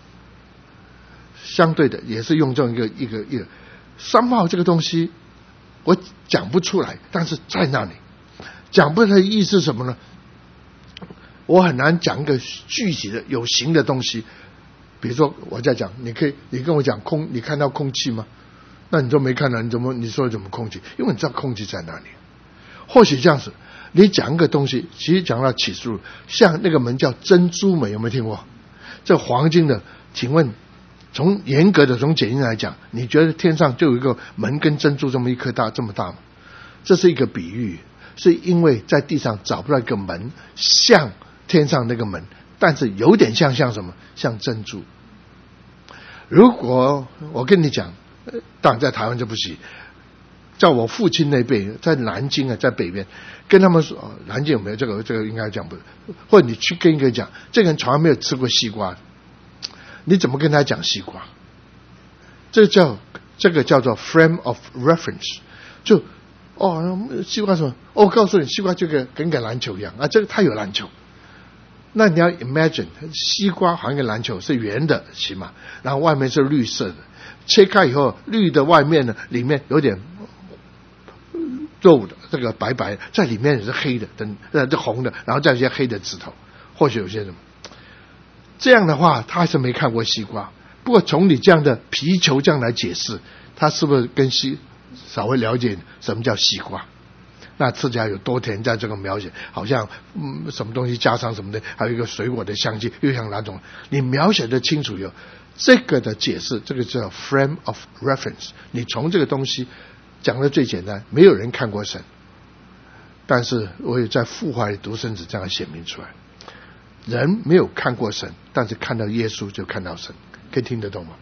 相对的也是用这种一个somehow这个东西我讲不出来，但是在那里讲不出来的意思是什么呢？我很难讲一个具体的有形的东西。比如说我在讲，你跟我讲你看到空气吗？那你都没看到，你说怎么空气？因为你知道空气在哪里。或许这样子，你讲一个东西，其实讲到启示录，像那个门叫珍珠门，有没有听过？这黄金的，请问从严格的从简易来讲，你觉得天上就有一个门跟珍珠这么一颗大这么大吗？这是一个比喻，是因为在地上找不到一个门像天上那个门，但是有点像什么？像珍珠。如果我跟你讲，当然在台湾就不行，在我父亲那辈，在南京啊，在北边，跟他们说，南京有没有这个应该讲不，或者你去跟一个讲，这个人从来没有吃过西瓜，你怎么跟他讲西瓜？这个叫做 frame of reference， 就西瓜什么？我告诉你，西瓜就跟篮球一样啊，这个它有篮球。那你要 imagine 西瓜好像一个篮球是圆的起码，然后外面是绿色的，切开以后绿的外面呢，里面有点肉的，这个白白的，在里面是黑的，这红的，然后再一些黑的指头，或许有些什么这样的话，他还是没看过西瓜。不过从你这样的皮球这样来解释，他是不是跟稍微了解什么叫西瓜？那吃起来有多甜，在这个描写好像什么东西加上什么的，还有一个水果的香气，又像哪种？你描写的清楚以后，这个的解释，这个叫 frame of reference。你从这个东西讲的最简单，没有人看过神，但是我也在父怀里独生子这样显明出来。人没有看过神，但是看到耶稣就看到神，可以听得懂吗？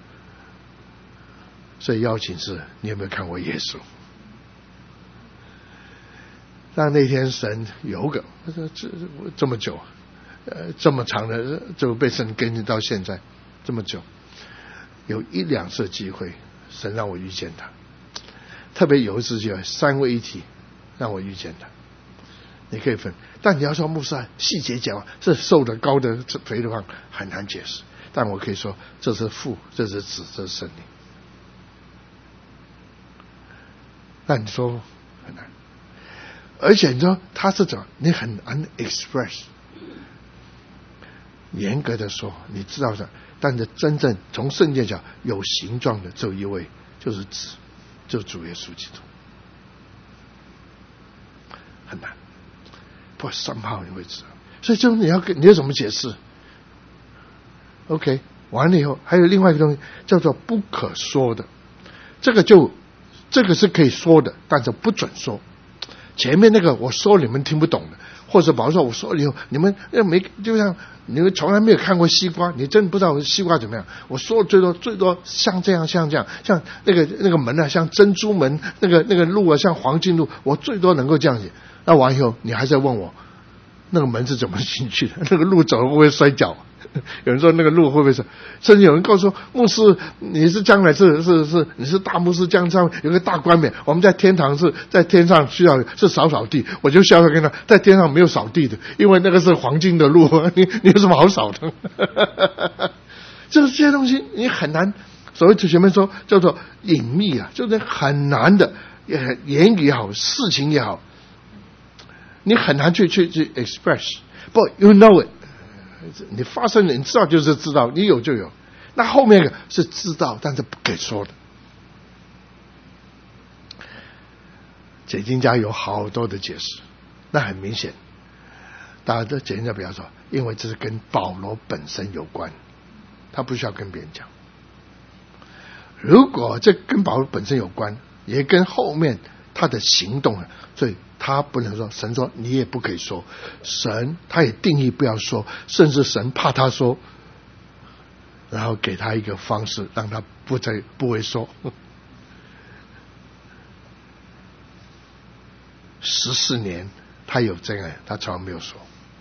所以邀请是，你有没有看过耶稣？让那天神有个这么久，这么长的就被神跟着到现在这么久，有1-2次机会，神让我遇见他。特别有一次就3位一体让我遇见他。你可以分，但你要说牧师细节讲，这瘦的高的肥的胖很难解释。但我可以说，这是父，这是子，这是圣灵。那你说很难。而且你说他是怎么？你很难 express。严格的说，你知道的，但是真正从圣经讲有形状的只有一位，就是子，就是主耶稣基督。很难，不过somehow你会知道。所以这你要怎么解释 ？OK， 完了以后还有另外一个东西叫做不可说的，这个是可以说的，但是不准说。前面那个我说你们听不懂的， 或者保罗说，我说以后你们没，就像你们从来没有看过西瓜，你真不知道西瓜怎么样。我说最多像这样，像那个门啊，像珍珠门，那个路啊，像黄金路，我最多能够这样子。那完以后，你还在问我，那个门是怎么进去的？那个路走了会不会摔跤？有人说那个路会不会是？甚至有人告诉牧师，你是将来是你是大牧师，将上有个大冠冕。我们在天堂是在天上需要是扫地，我就笑着跟他，在天上没有扫地的，因为那个是黄金的路，你有什么好扫的？这些东西你很难，所谓前面说叫做隐秘啊，就是很难的，言语也好，事情也好，你很难去 express。But you know it。你发生了，你知道就是知道，你有就有。那后面是知道，但是不给说的。解经家有好多的解释，那很明显，大家都解经家不要说，因为这是跟保罗本身有关，他不需要跟别人讲。如果这跟保罗本身有关，也跟后面他的行动，所以他不能说，神说你也不可以说，神他也定义不要说，甚至神怕他说，然后给他一个方式让他不会说。14年他有这样，他从来没有说，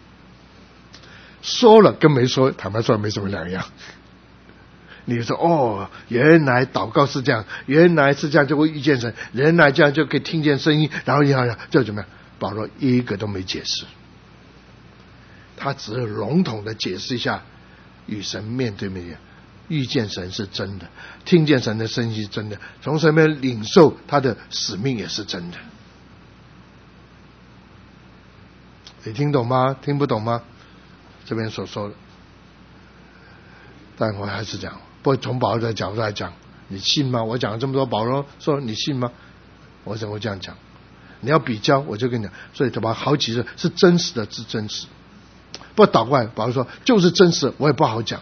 说了跟没说坦白说没什么两样。你说哦，原来祷告是这样，原来是这样就会遇见神，原来这样就可以听见声音，然后就怎么样？保罗一个都没解释，他只是笼统的解释一下，与神面对面，遇见神是真的，听见神的声音是真的，从神面领受他的使命也是真的。你听懂吗？听不懂吗？这边所说的，但我还是讲，不过从保罗的角度来讲，你信吗？我讲了这么多，保罗说你信吗？我怎么会这样讲？你要比较，我就跟你讲，所以他把好几次是真实的，是真实。不过倒过来，保罗说就是真实，我也不好讲，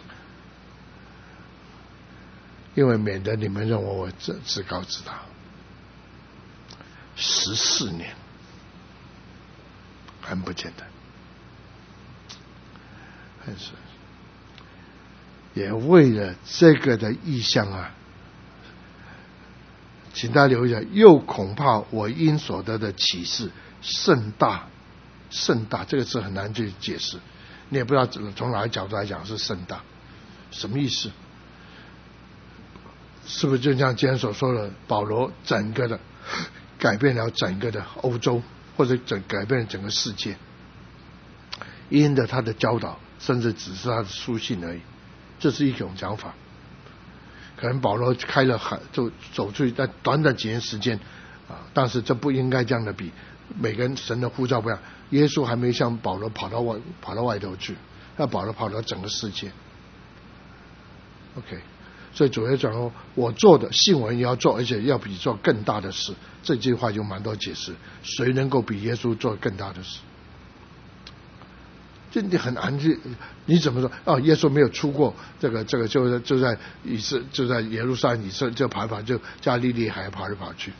因为免得你们认为我自高自大。14年，很不简单，很是。也为了这个的意向啊，请大家留意一下，又恐怕我因所得的启示甚大，甚大这个字很难去解释，你也不知道从哪个角度来讲是甚大，什么意思？是不是就像今天所说的，保罗整个的改变了整个的欧洲，或者改变了整个世界，因着他的教导，甚至只是他的书信而已。这是一种讲法，可能保罗开了海就走出去，在短短几年时间啊，但是这不应该这样的比，每个人神的呼召不一样，耶稣还没像保罗跑到外头去，那保罗跑到整个世界。OK， 所以主要讲说，我做的信我也要做，而且要比做更大的事。这句话有蛮多解释，谁能够比耶稣做更大的事？就你很难去，你怎么说？哦，耶稣没有出过这个就在耶路撒冷以色列就跑就加利利海跑来跑去。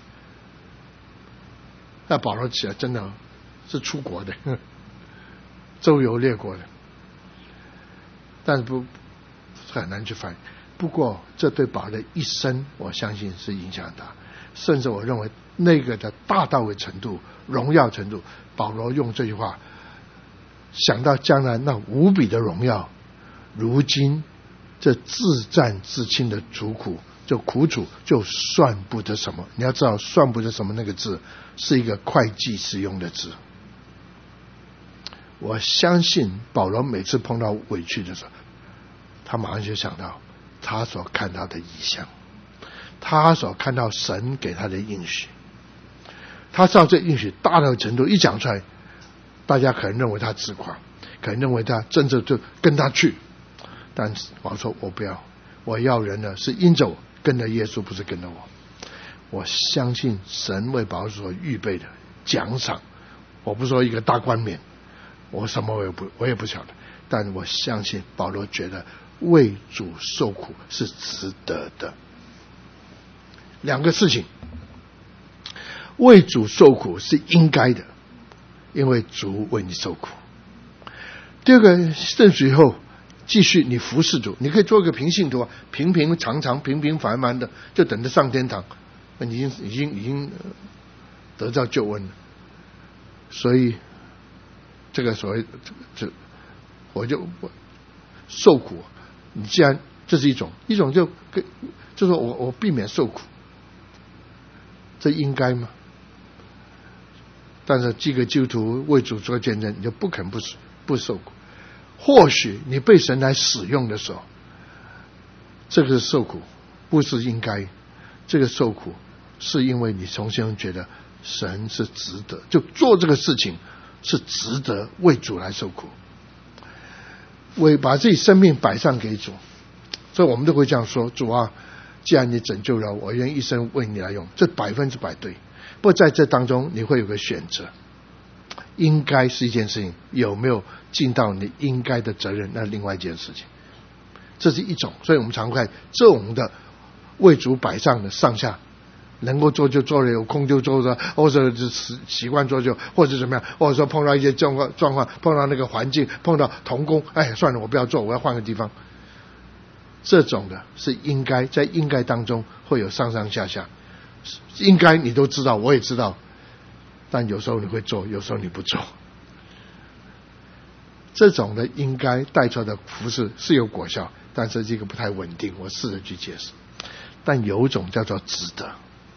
那保罗起来真的是出国的，周游列国的，但是不很难去翻译。不过这对保罗的一生，我相信是影响大，甚至我认为那个的大到的程度、荣耀程度，保罗用这句话。想到将来那无比的荣耀，如今这自战自亲的主苦，就苦楚就算不得什么。你要知道，算不得什么那个字是一个会计使用的字。我相信保罗每次碰到委屈的时候，他马上就想到他所看到的异象，他所看到神给他的应许，他知道这应许大到程度一讲出来，大家可能认为他自夸，可能认为他真的就跟他去，但是我说我不要，我要人呢是因着我跟着耶稣，不是跟着我。我相信神为保罗所预备的奖赏，我不说一个大冠冕，我什么我也不晓得，但我相信保罗觉得为主受苦是值得的。两个事情，为主受苦是应该的， 因为主为你受苦。第二个，认识以后继续你服侍主，你可以做一个平信徒啊，平平常常、平平凡凡的，就等着上天堂，你已经得到救恩了。所以这个所谓我受苦，你既然这是一种就说我避免受苦，这应该吗？但是这个基督徒为主做见证，你就不肯不受苦。或许你被神来使用的时候，这个受苦不是应该，这个受苦是因为你从心中觉得神是值得，就做这个事情是值得为主来受苦，为把自己生命摆上给主。所以我们都会这样说，主啊，既然你拯救了我，愿一生为你来用，这100%对。不过在这当中你会有个选择，应该是一件事情，有没有尽到你应该的责任，那另外一件事情。这是一种，所以我们常看这种的为主摆上的上下，能够做就做了，有空就做了，或者是习惯做就，或者怎么样，或者说碰到一些状况，碰到那个环境，碰到同工，哎，算了，我不要做，我要换个地方。这种的是应该，在应该当中会有上上下下，应该你都知道，我也知道，但有时候你会做，有时候你不做。这种的应该带出来的服事是有果效，但是这个不太稳定，我试着去解释。但有一种叫做值得，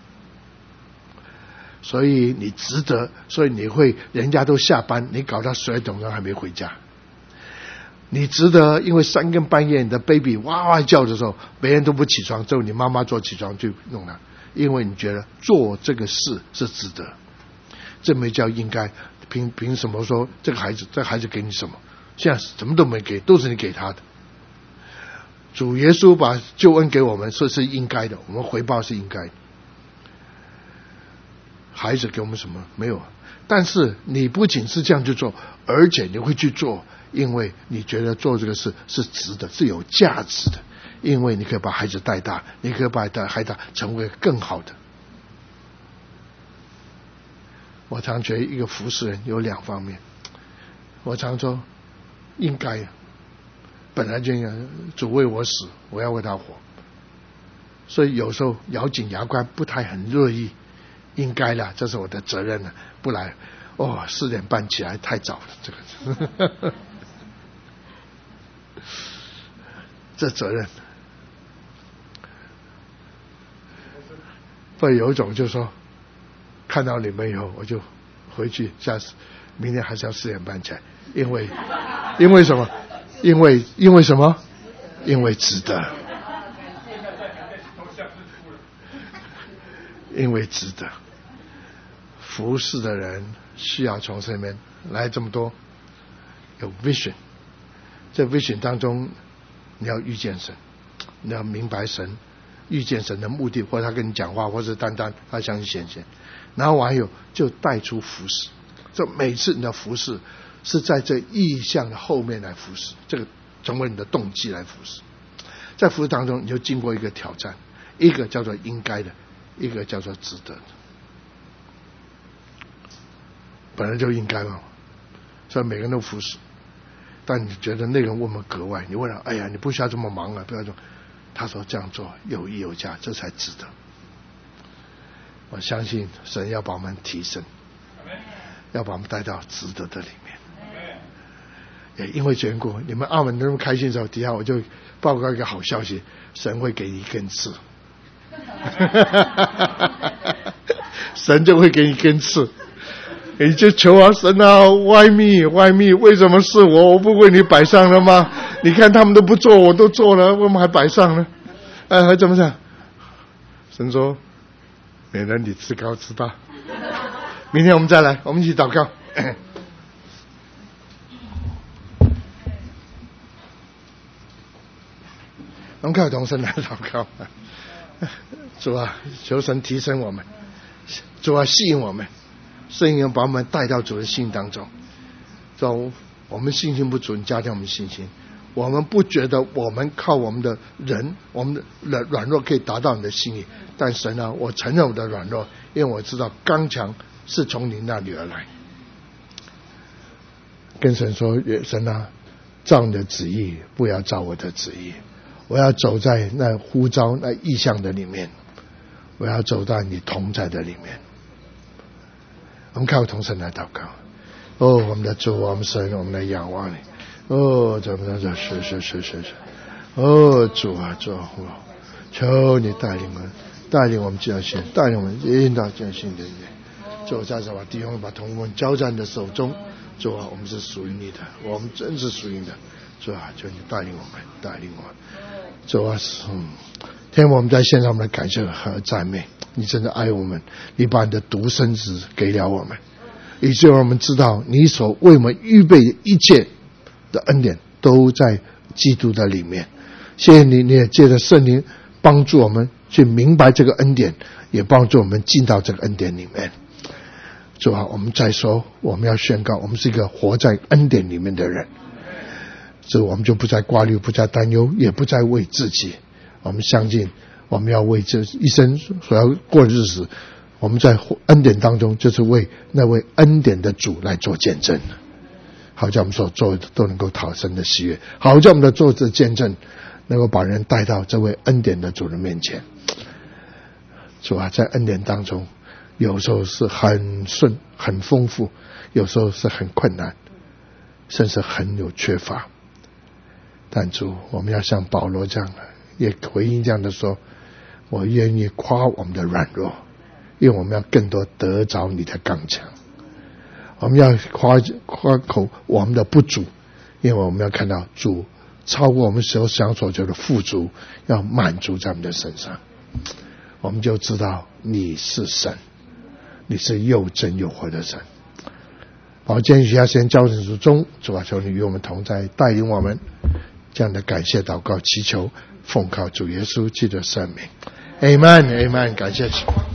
所以你值得，所以你会人家都下班，你搞到12点钟还没回家。你值得，因为3更半夜你的 baby 哇哇叫的时候，别人都不起床，只有你妈妈做起床去弄它，因为你觉得做这个事是值得。这没叫应该，凭什么说这孩子给你什么？现在什么都没给，都是你给他的。主耶稣把救恩给我们，说是应该的，我们回报是应该的。孩子给我们什么？没有。但是你不仅是这样去做，而且你会去做，因为你觉得做这个事是值得，是有价值的，因为你可以把孩子带大，你可以把孩子成为更好的。我常觉得一个服侍人有2方面，我常说应该，本来就应该，主为我死，我要为他活，所以有时候咬紧牙关不太很乐意，应该了，这是我的责任了，不然4点半起来太早了，这个这责任。不有一种就是说，看到你们以后我就回去，下次明天还是要4点半起来，因为什么？因为什么？因为值得，因为值得。服侍的人需要从这里面来这么多，有 vision， 这 vision 当中你要遇见神，你要明白神，遇见神的目的，或者他跟你讲话，或者单他向你显现，然后还有就带出服侍。这每次你的服侍是在这意象的后面来服侍，这个成为你的动机来服侍。在服侍当中你就经过一个挑战，一个叫做应该的，一个叫做值得的。本来就应该嘛，所以每个人都服侍，但你觉得那个人问我们格外，你问了，哎呀，你不需要这么忙啊，不要这么，他说这样做有益有价，这才值得。我相信神要把我们提升，要把我们带到值得的里面。也因为这缘故，你们澳门那么开心的时候，底下我就报告一个好消息，神会给你一根刺。神就会给你一根刺，你就求啊，神啊 ，Why me？ 为什么是我？我不为你摆上了吗？你看他们都不做，我都做了，为什么还摆上呢？还怎么讲？神说，免得你自高自大。明天我们再来，我们一起祷告。我们靠同声来祷告。主啊，求神提升我们，主啊，吸引我们，圣灵把我们带到主的心当中。主，我们信心不足，你加强我们信心。我们不觉得我们靠我们的人，我们的软弱可以达到你的心意，但神啊，我承认我的软弱，因为我知道刚强是从你那里而来。 跟神说，神啊，照你的旨意，不要照我的旨意。我要走在那呼召那意象的里面，我要走在你同在的里面。我们靠同神来祷告。哦，我们的主，我们神，我们来仰望你。哦，怎么是。哦，主啊，主啊，求你带领我们这样行，带领我们引导这样行的人。主，再次把弟兄把同工交在你的手中。主啊，我们是属于你的，我们真是属于你的。主啊，求你带领我们。主啊，天父，我们在线上我们的感谢和赞美，你真的爱我们，你把你的独生子给了我们，以至于我们知道你所为我们预备的一切的恩典都在基督的里面。谢谢你，你也借着圣灵帮助我们去明白这个恩典，也帮助我们进到这个恩典里面。主啊，我们再说，我们要宣告，我们是一个活在恩典里面的人。这我们就不再挂虑，不再担忧，也不再为自己。我们相信，我们要为这一生所要过的日子，我们在恩典当中，就是为那位恩典的主来做见证。好叫我们所做的都能够讨神的喜悦，好叫我们的做这见证能够把人带到这位恩典的主人面前。主啊，在恩典当中，有时候是很顺很丰富，有时候是很困难，甚至很有缺乏。但主，我们要像保罗这样的，也回应这样的说，我愿意夸我们的软弱，因为我们要更多得着你的刚强。我们要夸口我们的不足，因为我们要看到主超过我们所想所求的富足，要满足在我们的身上。我们就知道你是神，你是又真又活的神。好，今天许下先交成中，主啊，求你与我们同在，带领我们这样的感谢祷告祈求，奉靠主耶稣基督的圣名 ，Amen， 感谢主。